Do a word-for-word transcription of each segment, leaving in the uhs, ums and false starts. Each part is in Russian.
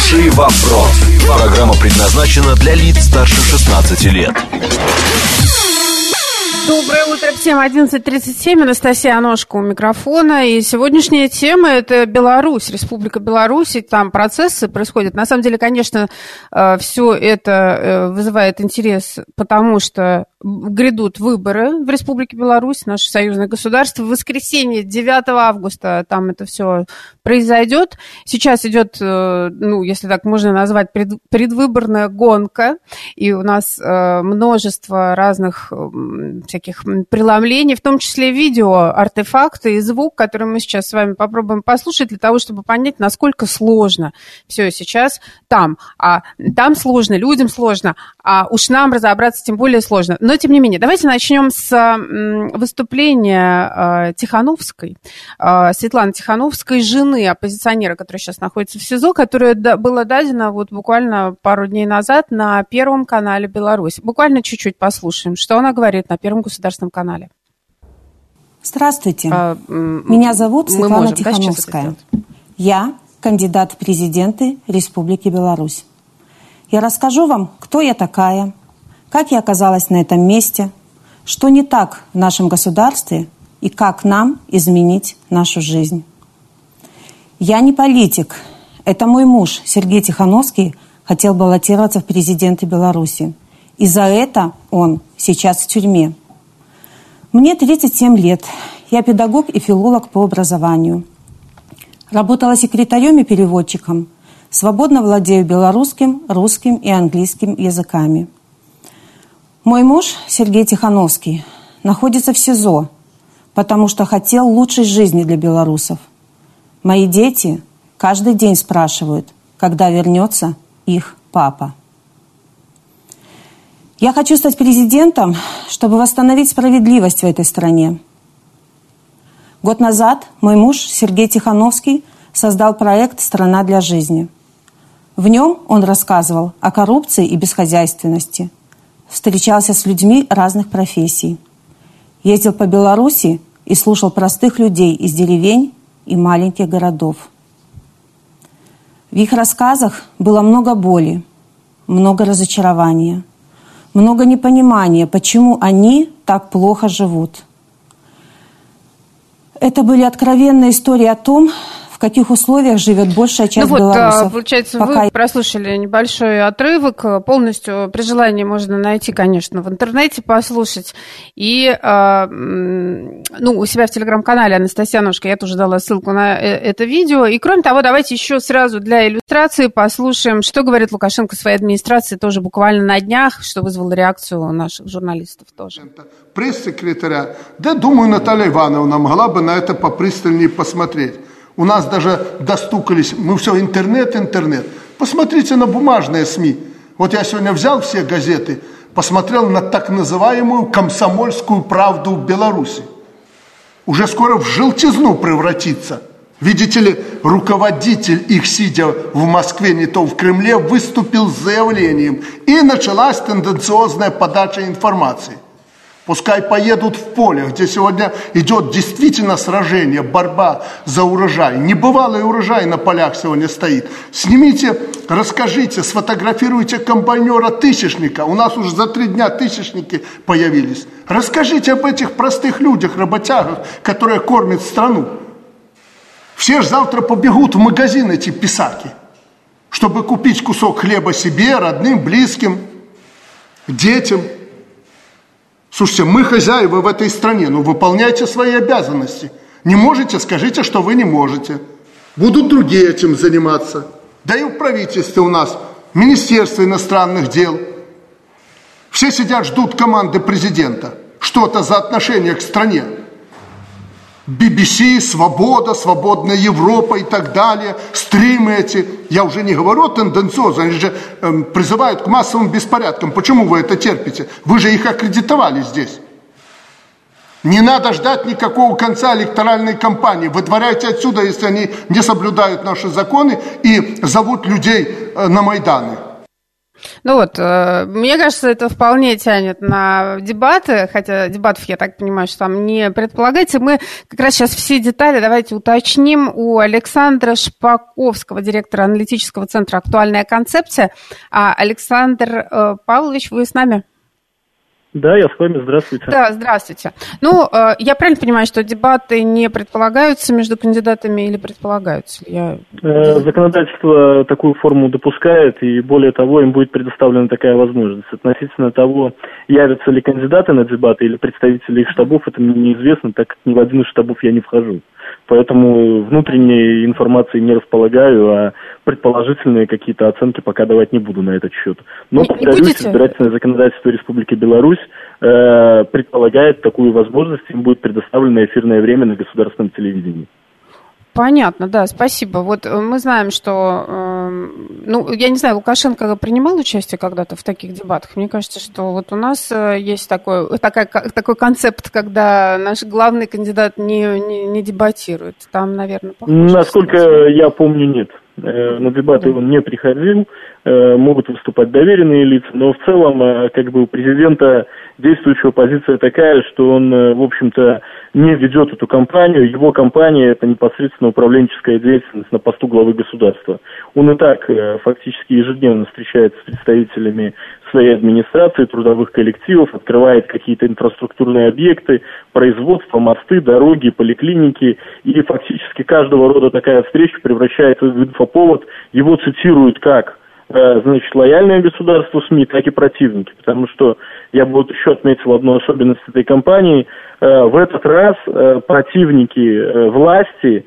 Хороший вопрос. Программа предназначена для лиц старше шестнадцати лет. Доброе утро всем, одиннадцать тридцать семь, Анастасия Аношко у микрофона. И сегодняшняя тема – это Беларусь, Республика Беларусь, и там процессы происходят. На самом деле, конечно, все это вызывает интерес, потому что грядут выборы в Республике Беларусь, наше союзное государство. В воскресенье, девятого августа, там это все произойдет. Сейчас идет, ну, если так можно назвать, пред, предвыборная гонка, и у нас множество разных всяких преломлений, в том числе видео, артефакты и звук, который мы сейчас с вами попробуем послушать, для того, чтобы понять, насколько сложно все сейчас там. А там сложно, людям сложно, а уж нам разобраться тем более сложно. Но, тем не менее, давайте начнем с выступления Тихановской, Светланы Тихановской, жены оппозиционера, который сейчас находится в СИЗО, которое было дадено вот буквально пару дней назад на Первом канале Беларусь. Буквально чуть-чуть послушаем, что она говорит на Первом государственном канале. Здравствуйте. А, Меня зовут Светлана можем, Тихановская. Да, Я кандидат в президенты Республики Беларусь. Я расскажу вам, кто я такая, как я оказалась на этом месте, что не так в нашем государстве и как нам изменить нашу жизнь. Я не политик. Это мой муж Сергей Тихановский хотел баллотироваться в президенты Беларуси. И за это он сейчас в тюрьме. Мне тридцать семь лет. Я педагог и филолог по образованию. Работала секретарем и переводчиком. Свободно владею белорусским, русским и английским языками. Мой муж Сергей Тихановский находится в СИЗО, потому что хотел лучшей жизни для белорусов. Мои дети каждый день спрашивают, когда вернется их папа. Я хочу стать президентом, чтобы восстановить справедливость в этой стране. Год назад мой муж Сергей Тихановский создал проект «Страна для жизни». В нем он рассказывал о коррупции и бесхозяйственности, встречался с людьми разных профессий, ездил по Беларуси и слушал простых людей из деревень и маленьких городов. В их рассказах было много боли, много разочарования, много непонимания, почему они так плохо живут. Это были откровенные истории о том, в каких условиях живет большая часть ну вот, белорусов. Получается, Пока... вы прослушали небольшой отрывок. Полностью при желании можно найти, конечно, в интернете, послушать. И ну, у себя в телеграм-канале Анастасия Аношко я тоже дала ссылку на это видео. И кроме того, давайте еще сразу для иллюстрации послушаем, что говорит Лукашенко своей администрации тоже буквально на днях, что вызвало реакцию у наших журналистов тоже. Пресс-секретаря. Да, думаю, Наталья Ивановна могла бы на это попристальнее посмотреть. У нас даже достукались, мы все, интернет, интернет. Посмотрите на бумажные СМИ. Вот я сегодня взял все газеты, посмотрел на так называемую «Комсомольскую правду» в Беларуси. Уже скоро в желтизну превратится. Видите ли, руководитель их, сидя в Москве, не то в Кремле, выступил с заявлением. И началась тенденциозная подача информации. Пускай поедут в поле, где сегодня идет действительно сражение, борьба за урожай. Небывалый урожай на полях сегодня стоит. Снимите, расскажите, сфотографируйте комбайнера-тысячника. У нас уже за три дня тысячники появились. Расскажите об этих простых людях, работягах, которые кормят страну. Все же завтра побегут в магазин эти писаки, чтобы купить кусок хлеба себе, родным, близким, детям. Слушайте, мы хозяева в этой стране, ну выполняйте свои обязанности. Не можете, скажите, что вы не можете. Будут другие этим заниматься. Да и в правительстве у нас, Министерство иностранных дел. Все сидят, ждут команды президента. Что-то за отношение к стране. би би си, Свобода, Свободная Европа и так далее, стримы эти. Я уже не говорю тенденциозно, они же э, призывают к массовым беспорядкам. Почему вы это терпите? Вы же их аккредитовали здесь. Не надо ждать никакого конца электоральной кампании. Выдворяйте отсюда, если они не соблюдают наши законы и зовут людей э, на Майданы. Ну вот, мне кажется, это вполне тянет на дебаты, хотя дебатов, я так понимаю, что там не предполагается. Мы как раз сейчас все детали давайте уточним у Александра Шпаковского, директора аналитического центра «Актуальная концепция». А, Александр Павлович, вы с нами? Да, я с вами, здравствуйте. Да, здравствуйте. Ну, я правильно понимаю, что дебаты не предполагаются между кандидатами или предполагаются? Я... Законодательство такую форму допускает, и более того, им будет предоставлена такая возможность. Относительно того, явятся ли кандидаты на дебаты или представители их штабов, это мне неизвестно, так как ни в один из штабов я не вхожу. Поэтому внутренней информации не располагаю, а предположительные какие-то оценки пока давать не буду на этот счет. Но, не, повторюсь, не избирательное законодательство Республики Беларусь э, предполагает такую возможность, им будет предоставлено эфирное время на государственном телевидении. Понятно, да, спасибо. Вот мы знаем, что, э, ну, я не знаю, Лукашенко принимал участие когда-то в таких дебатах. Мне кажется, что вот у нас есть такой, такой, такой концепт, когда наш главный кандидат не, не, не дебатирует. Там, наверное, похоже. Насколько я помню, нет. На дебаты он не приходил, могут выступать доверенные лица, но в целом, как бы у президента действующая позиция такая, что он, в общем-то, не ведет эту кампанию. Его кампания – это непосредственно управленческая деятельность на посту главы государства. Он и так фактически ежедневно встречается с представителями своей администрации, трудовых коллективов, открывает какие-то инфраструктурные объекты, производства, мосты, дороги, поликлиники. И фактически каждого рода такая встреча превращается в инфоповод. Его цитируют как значит, лояльное государству СМИ, так и противники. Потому что я бы вот еще отметил одну особенность этой кампании. В этот раз противники власти,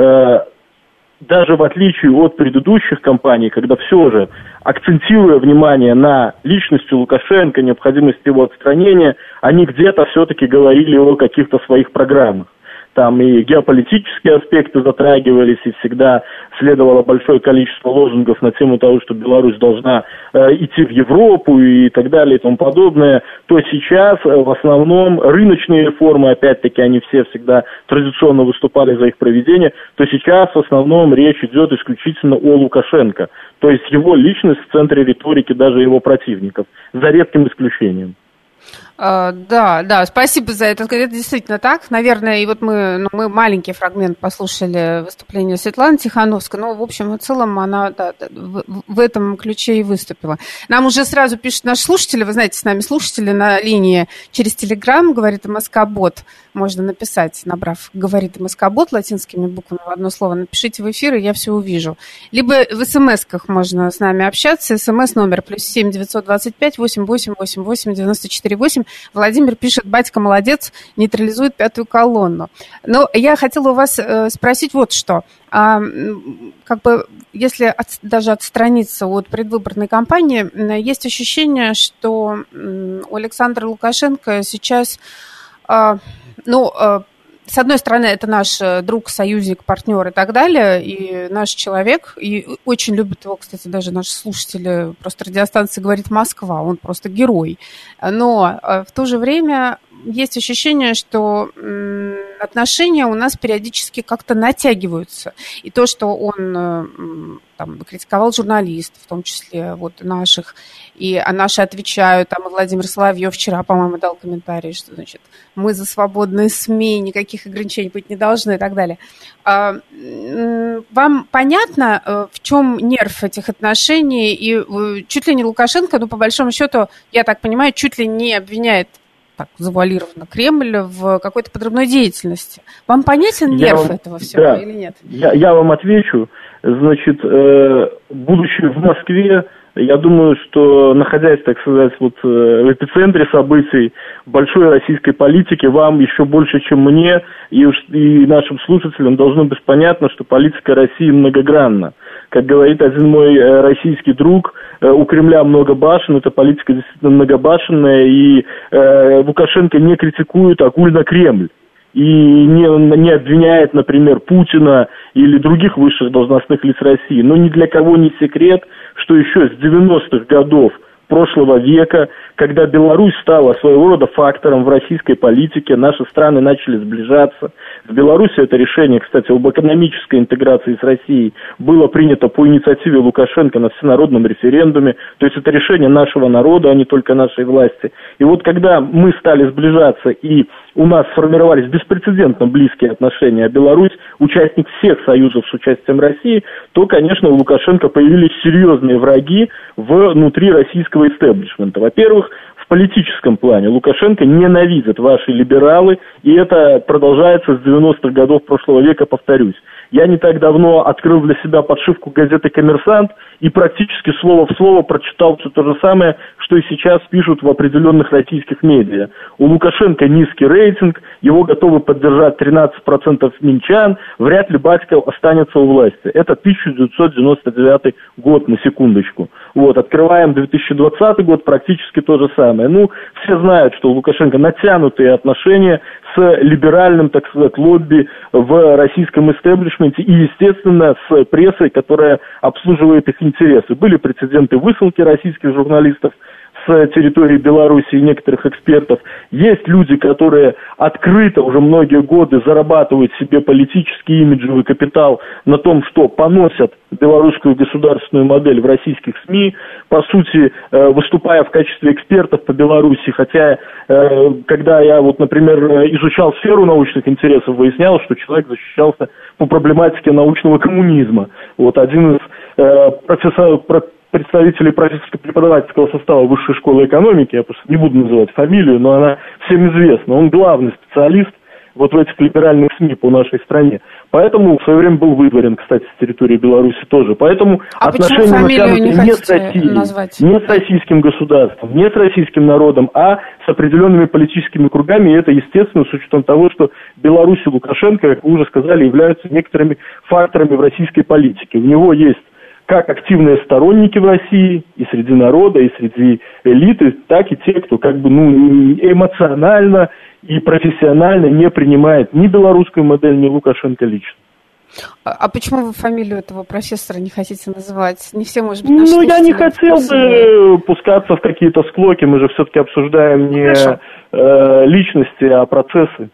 даже в отличие от предыдущих кампаний, когда все же, акцентируя внимание на личности Лукашенко, необходимости его отстранения, они где-то все-таки говорили о каких-то своих программах. Там и геополитические аспекты затрагивались, и всегда следовало большое количество лозунгов на тему того, что Беларусь должна э, идти в Европу и так далее и тому подобное, то сейчас э, в основном рыночные реформы, опять-таки, они все всегда традиционно выступали за их проведение, то сейчас в основном речь идет исключительно о Лукашенко. То есть его личность в центре риторики даже его противников, за редким исключением. Uh, да, да, спасибо за это. Это действительно так. Наверное, и вот мы, ну, мы маленький фрагмент послушали выступление Светланы Тихановской, но, в общем, в целом она да, в, в этом ключе и выступила. Нам уже сразу пишут наши слушатели, вы знаете, с нами слушатели на линии через Телеграм, говорит МСК-бот, можно написать, набрав «говорит МСК-бот» латинскими буквами в одно слово, напишите в эфир, и я все увижу. Либо в смс-ках можно с нами общаться, смс-номер плюс семь девятьсот двадцать пять восемь восемь восемь восемь девяносто четыре восемь. Владимир пишет, батька молодец, нейтрализует пятую колонну. Но я хотела у вас э, спросить вот что. А, как бы, если от, даже отстраниться от предвыборной кампании, есть ощущение, что э, у Александра Лукашенко сейчас, э, ну, э, с одной стороны, это наш друг, союзник, партнер и так далее, и наш человек, и очень любят его, кстати, даже наши слушатели, просто радиостанция говорит «Москва», он просто герой. Но в то же время есть ощущение, что отношения у нас периодически как-то натягиваются. И то, что он там, критиковал журналистов, в том числе вот наших, и а наши отвечают, там и Владимир Соловьев вчера, по-моему, дал комментарий, что, значит, мы за свободные СМИ, никаких ограничений быть не должны и так далее. Вам понятно, в чем нерв этих отношений? И чуть ли не Лукашенко, ну, по большому счету, я так понимаю, чуть ли не обвиняет так завуалированно Кремль в какой-то подрывной деятельности. Вам понятен нерв вам, этого всего да, или нет? Я, я вам отвечу. Значит, э, будучи в Москве, я думаю, что, находясь, так сказать, вот э, в эпицентре событий большой российской политики, вам еще больше, чем мне и, и нашим слушателям должно быть понятно, что политика России многогранна. Как говорит один мой э, российский друг, э, у Кремля много башен, эта политика действительно многобашенная, и э, Лукашенко не критикует огульно Кремль. И не, не обвиняет, например, Путина или других высших должностных лиц России. Но ни для кого не секрет, что еще с девяностых годов прошлого века, когда Беларусь стала своего рода фактором в российской политике, наши страны начали сближаться. В Беларуси это решение, кстати, об экономической интеграции с Россией было принято по инициативе Лукашенко на всенародном референдуме. То есть это решение нашего народа, а не только нашей власти. И вот когда мы стали сближаться и у нас сформировались беспрецедентно близкие отношения, а Беларусь участник всех союзов с участием России, то, конечно, у Лукашенко появились серьезные враги внутри российского истеблишмента. Во-первых, в политическом плане Лукашенко ненавидят ваши либералы, и это продолжается с девяностых годов прошлого века, повторюсь. Я не так давно открыл для себя подшивку газеты «Коммерсант» и практически слово в слово прочитал все то же самое, что и сейчас пишут в определенных российских медиа. У Лукашенко низкий рейтинг, его готовы поддержать тринадцать процентов минчан, вряд ли батька останется у власти. Это тысяча девятьсот девяносто девятый год, на секундочку. Вот, открываем две тысячи двадцатый год, практически то же самое. Ну, все знают, что у Лукашенко натянутые отношения с либеральным, так сказать, лобби в российском истеблишменте и, естественно, с прессой, которая обслуживает их интересы. Были прецеденты высылки российских журналистов с территории Беларуси и некоторых экспертов. Есть люди, которые открыто уже многие годы зарабатывают себе политический имиджевый капитал на том, что поносят белорусскую государственную модель в российских СМИ, по сути, выступая в качестве экспертов по Беларуси, хотя, когда я, вот, например, изучал сферу научных интересов, выяснялось, что человек защищался по проблематике научного коммунизма. Вот один из профессоров, представителей профессорско-преподавательского состава Высшей школы экономики, я просто не буду называть фамилию, но она всем известна, он главный специалист вот в этих либеральных СМИ по нашей стране. Поэтому в свое время был выдворен, кстати, с территории Беларуси тоже. Поэтому а отношения натянуты не, не с Россией, назвать? не с российским государством, не с российским народом, а с определенными политическими кругами. И это, естественно, с учетом того, что Беларусь и Лукашенко, как вы уже сказали, являются некоторыми факторами в российской политике. У него есть как активные сторонники в России, и среди народа, и среди элиты, так и те, кто как бы ну, эмоционально и профессионально не принимает ни белорусскую модель, ни Лукашенко лично. А, а почему вы фамилию этого профессора не хотите называть? Не все, может быть, наши Ну, я не хотел бы пускаться в какие-то склоки, мы же все-таки обсуждаем не э, личности, а процессы.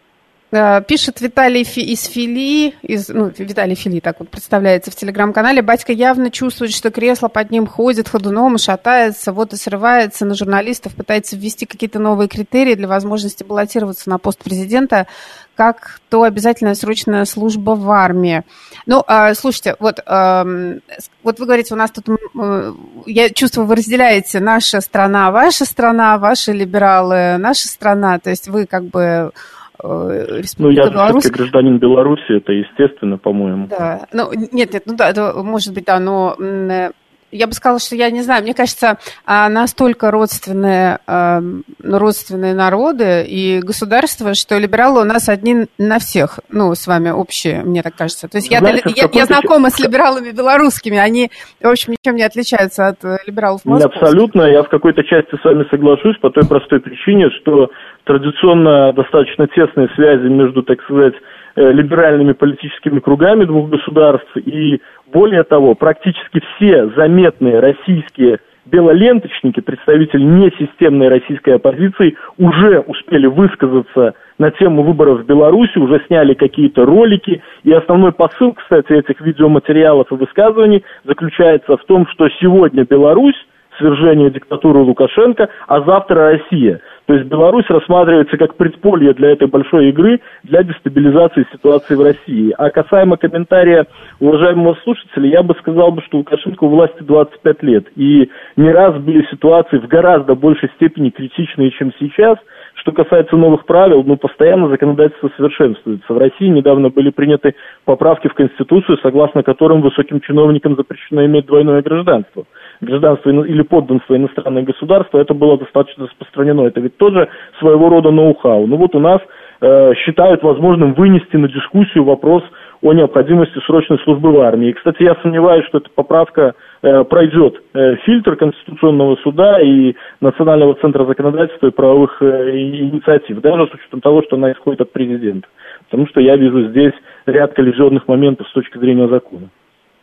Пишет Виталий из Фили, из, ну, Виталий Фили, так вот представляется в телеграм-канале. Батька явно чувствует, что кресло под ним ходит ходуном и шатается, вот и срывается на журналистов, пытается ввести какие-то новые критерии для возможности баллотироваться на пост президента, как то обязательная срочная служба в армии. Ну, э, слушайте, вот, э, вот вы говорите, у нас тут, э, я чувствую, вы разделяете наша страна, ваша страна, ваши либералы, наша страна, то есть вы как бы... Ну, я все-таки гражданин Беларуси, это естественно, по-моему. Да, ну, нет, нет, ну да, это, может быть, да, но я бы сказала, что я не знаю, мне кажется, настолько родственные, родственные народы и государства, что либералы у нас одни на всех, ну, с вами общие, мне так кажется. То есть я, Знаете, я, я знакома с либералами белорусскими, они, в общем, ничем не отличаются от либералов московских. Абсолютно, я в какой-то части с вами соглашусь по той простой причине, что традиционно достаточно тесные связи между, так сказать, либеральными политическими кругами двух государств, и более того, практически все заметные российские белоленточники, представители несистемной российской оппозиции, уже успели высказаться на тему выборов в Беларуси, уже сняли какие-то ролики, и основной посыл, кстати, этих видеоматериалов и высказываний заключается в том, что сегодня Беларусь, свержение диктатуры Лукашенко, а завтра Россия. То есть Беларусь рассматривается как предполье для этой большой игры, для дестабилизации ситуации в России. А касаемо комментария уважаемого слушателя, я бы сказал, бы, что Лукашенко у власти двадцать пять лет. И не раз были ситуации в гораздо большей степени критичные, чем сейчас. Что касается новых правил, ну, постоянно законодательство совершенствуется. В России недавно были приняты поправки в Конституцию, согласно которым высоким чиновникам запрещено иметь двойное гражданство. Гражданство или подданство иностранное государство, это было достаточно распространено. Это ведь тоже своего рода ноу-хау. Ну вот у нас э, считают возможным вынести на дискуссию вопрос о необходимости срочной службы в армии. И, кстати, я сомневаюсь, что эта поправка э, пройдет э, фильтр Конституционного суда и Национального центра законодательства и правовых э, инициатив, даже с учетом того, что она исходит от президента. Потому что я вижу здесь ряд коллизионных моментов с точки зрения закона.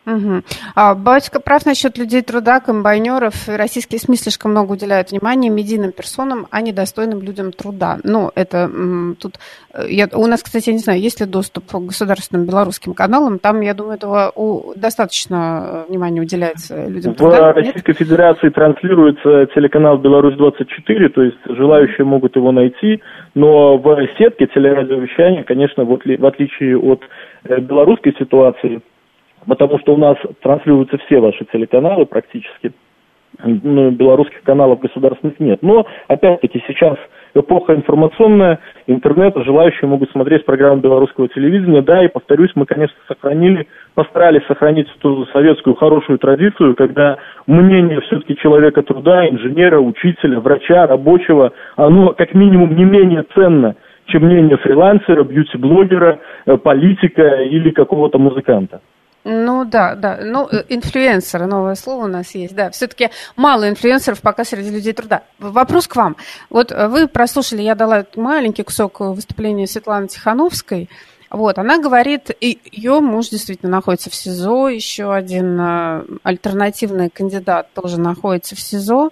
Угу. А, батюшка прав насчет людей труда, комбайнеров. Российские СМИ слишком много уделяют внимания медийным персонам, а не достойным людям труда. Ну, это м, тут... Я, у нас, кстати, я не знаю, есть ли доступ к государственным белорусским каналам. Там, я думаю, этого у, достаточно внимания уделяется людям в труда. В Российской Нет? Федерации транслируется телеканал «Беларусь двадцать четыре», то есть желающие могут его найти, но в сетке телерадиовещания, конечно, в отличие от белорусской ситуации, потому что у нас транслируются все ваши телеканалы практически, ну, белорусских каналов государственных нет. Но, опять-таки, сейчас эпоха информационная, интернет, желающие могут смотреть программу белорусского телевидения. Да, и, повторюсь, мы, конечно, сохранили, постарались сохранить ту советскую хорошую традицию, когда мнение все-таки человека труда, инженера, учителя, врача, рабочего, оно как минимум не менее ценно, чем мнение фрилансера, бьюти-блогера, политика или какого-то музыканта. Ну да, да, ну инфлюенсеры, новое слово у нас есть, да, все-таки мало инфлюенсеров пока среди людей труда. Вопрос к вам. Вот вы прослушали, я дала маленький кусок выступления Светланы Тихановской. Вот, она говорит, и ее муж действительно находится в СИЗО, еще один альтернативный кандидат тоже находится в СИЗО.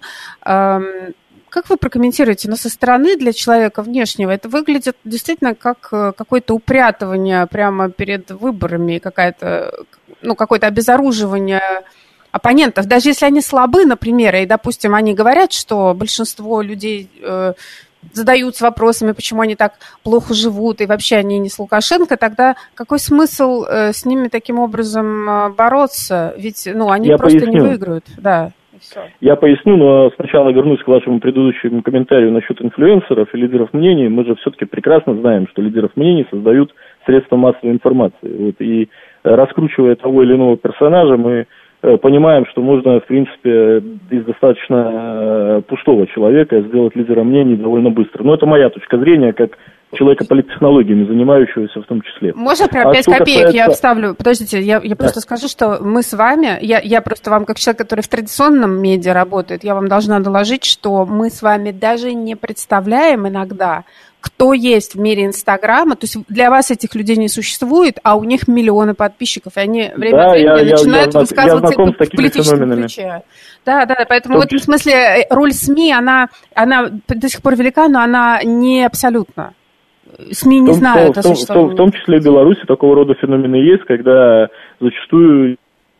Как вы прокомментируете, но со стороны для человека внешнего это выглядит действительно как какое-то упрятывание прямо перед выборами, какая-то, ну, какое-то обезоруживание оппонентов, даже если они слабы, например, и, допустим, они говорят, что большинство людей э, задаются вопросами, почему они так плохо живут, и вообще они не с Лукашенко, тогда какой смысл э, с ними таким образом э, бороться? Ведь, ну, они Я просто поясню. не выиграют, да. Все. Я поясню, но сначала вернусь к вашему предыдущему комментарию насчет инфлюенсеров и лидеров мнений. Мы же все-таки прекрасно знаем, что лидеров мнений создают средства массовой информации. Вот, и раскручивая того или иного персонажа, мы понимаем, что можно, в принципе, из достаточно пустого человека сделать лидера мнений довольно быстро. Но это моя точка зрения, как человека политтехнологиями, занимающегося в том числе. Можно прям а пять копеек касается... я вставлю? Подождите, я, я просто да. скажу, что мы с вами, я, я просто вам, как человек, который в традиционном медиа работает, я вам должна доложить, что мы с вами даже не представляем иногда, кто есть в мире Инстаграма. То есть для вас этих людей не существует, а у них миллионы подписчиков, и они время да, от времени я, начинают я, я высказываться в политическом ключе. Да, да, поэтому в этом смысле роль СМИ, она, она до сих пор велика, но она не абсолютна. СМИ не в том, знают о существовании. В том числе в Беларуси такого рода феномены есть, когда зачастую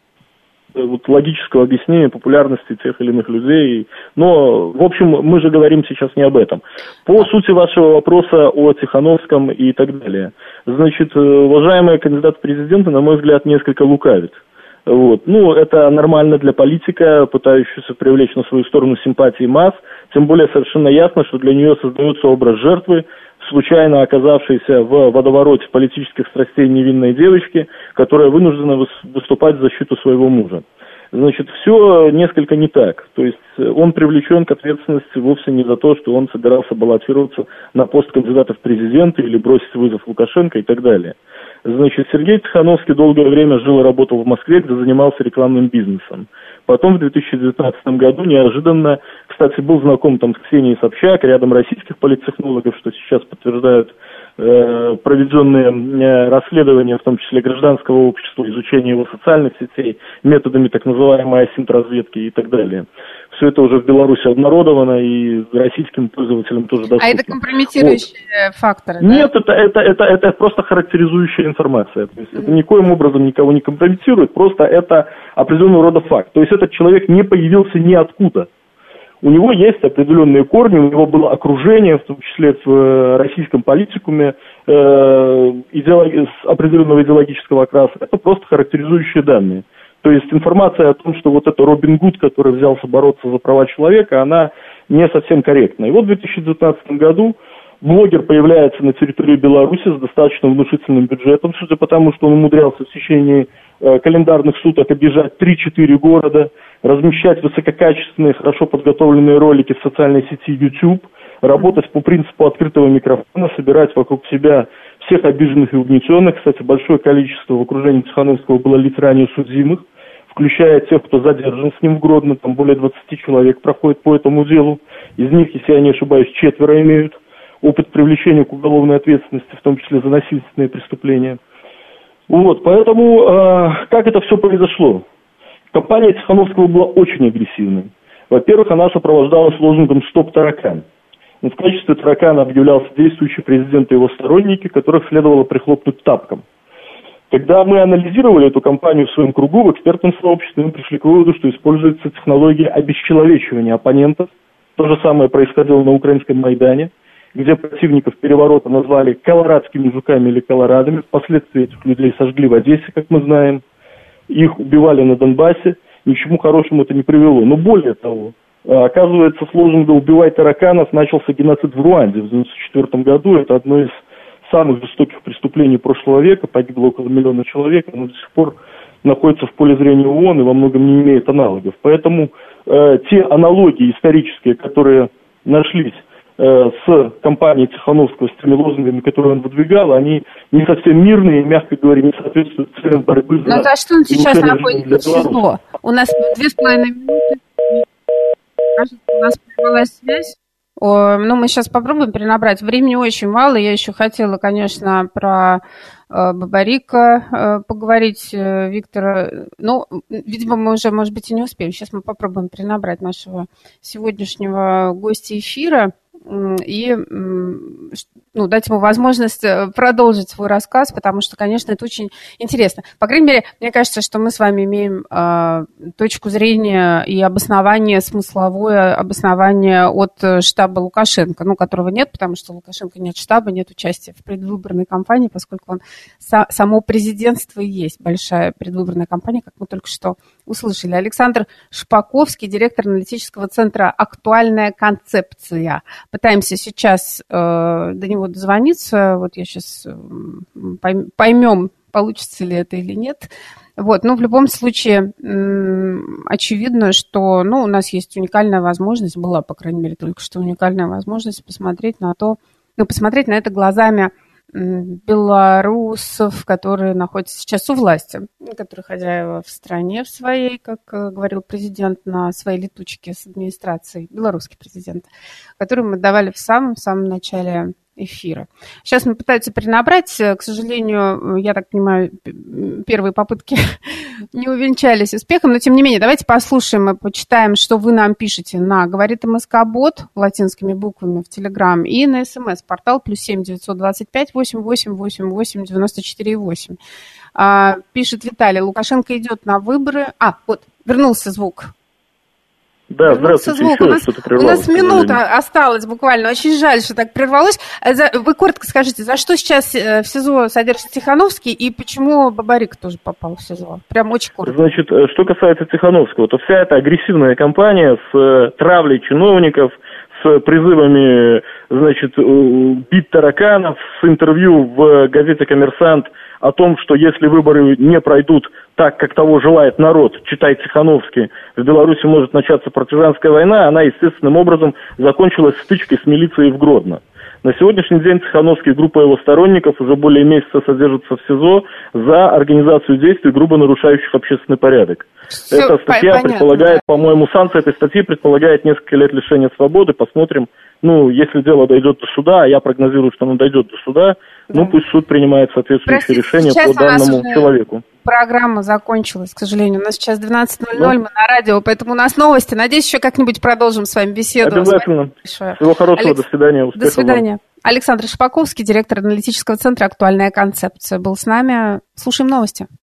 вот логического объяснения популярности тех или иных людей. Но, в общем, мы же говорим сейчас не об этом. По сути вашего вопроса о Тихановском и так далее. Значит, уважаемый кандидат в президенты, на мой взгляд, несколько лукавит. Вот. Ну, это нормально для политика, пытающегося привлечь на свою сторону симпатии масс. Тем более совершенно ясно, что для нее создается образ жертвы, случайно оказавшейся в водовороте политических страстей невинной девочки, которая вынуждена выступать в защиту своего мужа. Значит, все несколько не так. То есть он привлечен к ответственности вовсе не за то, что он собирался баллотироваться на пост кандидата в президенты или бросить вызов Лукашенко и так далее. Значит, Сергей Тихановский долгое время жил и работал в Москве, где занимался рекламным бизнесом. Потом в две тысячи девятнадцатом году неожиданно, кстати, был знаком там с Ксенией Собчак, рядом российских политтехнологов, что сейчас подтверждают э, проведенные э, расследования, в том числе гражданского общества, изучение его социальных сетей, методами так называемой осинт-разведки и так далее. Все это уже в Беларуси обнародовано и российским пользователям тоже доступно. А это компрометирующие вот. факторы, да? Нет, это, это, это, это просто характеризующая информация. То есть mm-hmm. это никоим образом никого не компрометирует, просто это определенного рода факт. То есть этот человек не появился ниоткуда. У него есть определенные корни, у него было окружение, в том числе в российском политикуме, э, идеологи- определенного идеологического окраса. Это просто характеризующие данные. То есть информация о том, что вот это Робин Гуд, который взялся бороться за права человека, она не совсем корректна. И вот в две тысячи девятнадцатом году блогер появляется на территории Беларуси с достаточно внушительным бюджетом, судя по тому, что он умудрялся в течение э, календарных суток объезжать три-четыре города, размещать высококачественные, хорошо подготовленные ролики в социальной сети YouTube, работать по принципу открытого микрофона, собирать вокруг себя всех обиженных и угнетенных. Кстати, большое количество в окружении Тихановского было лиц ранее судимых, включая тех, кто задержан с ним в Гродно, там более двадцати человек проходит по этому делу. Из них, если я не ошибаюсь, четверо имеют опыт привлечения к уголовной ответственности, в том числе за насильственные преступления. Вот, поэтому э, как это все произошло? Компания Тихановского была очень агрессивной. Во-первых, она сопровождалась лозунгом «Стоп таракан». В качестве таракана объявлялся действующий президент и его сторонники, которых следовало прихлопнуть тапком. Когда мы анализировали эту компанию в своем кругу, в экспертном сообществе, мы пришли к выводу, что используется технология обесчеловечивания оппонентов. То же самое происходило на украинском Майдане, где противников переворота назвали колорадскими жуками или колорадами. Впоследствии этих людей сожгли в Одессе, как мы знаем. Их убивали на Донбассе. Ни к чему хорошему это не привело. Но более того, оказывается, с лозунга «Убивай тараканов» начался геноцид в Руанде в девяносто четвёртом году. Это одно из самых жестоких преступлений прошлого века. Погибло около миллиона человек. Оно до сих пор находится в поле зрения ООН и во многом не имеет аналогов. Поэтому э, те аналогии исторические, которые нашлись с компанией Тихановского, с теми лозунгами, которые он выдвигал, они не совсем мирные, мягко говоря, не соответствуют целям борьбы за... Ну, за что он сейчас находится в СИЗО? У нас две с половиной минуты. Кажется, у нас прервалась связь. О, ну, мы сейчас попробуем перенабрать. Времени очень мало. Я еще хотела, конечно, про э, Бабарика э, поговорить, э, Виктора. Ну, видимо, мы уже, может быть, и не успеем. Сейчас мы попробуем перенабрать нашего сегодняшнего гостя эфира и ну, дать ему возможность продолжить свой рассказ, потому что, конечно, это очень интересно. По крайней мере, мне кажется, что мы с вами имеем э, точку зрения и обоснование, смысловое обоснование от штаба Лукашенко, ну, которого нет, потому что у Лукашенко нет штаба, нет участия в предвыборной кампании, поскольку он, са, само президентство и есть большая предвыборная кампания, как мы только что услышали. Александр Шпаковский, директор аналитического центра «Актуальная концепция». Пытаемся сейчас э, до него дозвониться. Вот я сейчас э, поймем, получится ли это или нет. Вот, но в любом случае э, очевидно, что ну, у нас есть уникальная возможность, была, по крайней мере, только что уникальная возможность посмотреть на то, ну, посмотреть на это глазами белорусов, которые находятся сейчас у власти, которые хозяева в стране в своей, как говорил президент, на своей летучке с администрацией, белорусский президент, который мы давали в самом-самом начале эфира. Сейчас мы пытаемся перенабрать. К сожалению, я так понимаю, первые попытки не увенчались успехом, но тем не менее, давайте послушаем и почитаем, что вы нам пишете на «Говорит МСК-бот» латинскими буквами в Телеграм и на СМС-портал плюс семь девятьсот двадцать пять восемь восемь восемь восемь девяносто четыре восемь. А, пишет Виталий, Лукашенко идет на выборы. А, вот, вернулся звук. Да, здравствуйте, звук. У нас, у нас минута осталась буквально. Очень жаль, что так прервалось. Вы коротко скажите, за что сейчас в СИЗО содержится Тихановский и почему Бабарик тоже попал в СИЗО? Прям очень коротко. Значит, что касается Тихановского, то вся эта агрессивная кампания с травлей чиновников, с призывами, значит, бить тараканов, с интервью в газете «Коммерсант» о том, что если выборы не пройдут так, как того желает народ, читай Тихановский, в Беларуси может начаться партизанская война, она естественным образом закончилась стычкой с милицией в Гродно. На сегодняшний день Тихановский и группа его сторонников уже более месяца содержатся в СИЗО за организацию действий, грубо нарушающих общественный порядок. Все, Эта статья понятно, предполагает, да. по-моему, санкция этой статьи предполагает несколько лет лишения свободы. Посмотрим, ну, если дело дойдет до суда, а я прогнозирую, что оно дойдет до суда, да. ну, пусть суд принимает соответствующее Простите, решение по данному человеку. Программа закончилась, к сожалению. У нас сейчас двенадцать ноль ноль, да. мы на радио, поэтому у нас новости. Надеюсь, еще как-нибудь продолжим с вами беседу. Обязательно. Всего хорошего, Алекс... до свидания. Успехов до свидания. Вам. Александр Шпаковский, директор аналитического центра «Актуальная концепция», был с нами. Слушаем новости.